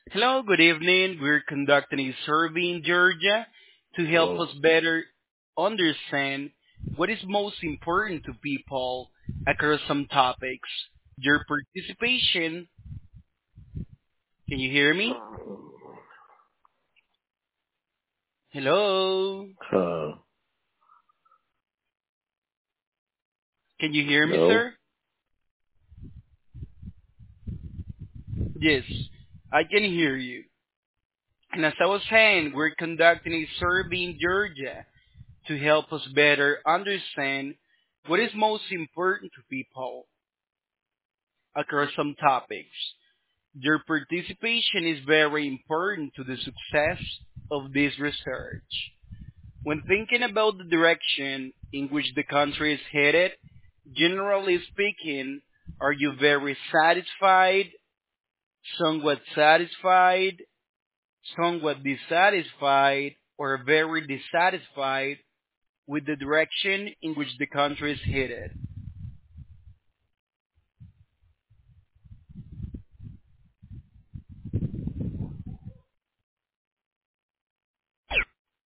Hello, good evening. We're conducting a survey in Georgia to help us Hello. better understand what is most important to people across some topics. Your participation, can you hear me? Hello? Uh, Can you hear me, no. sir? Yes, I can hear you. And as I was saying, we're conducting a survey in Georgia to help us better understand what is most important to people across some topics. Your participation is very important to the success of this research. When thinking about the direction in which the country is headed, generally speaking, are you very satisfied, somewhat dissatisfied, or very dissatisfied with the direction in which the country is headed?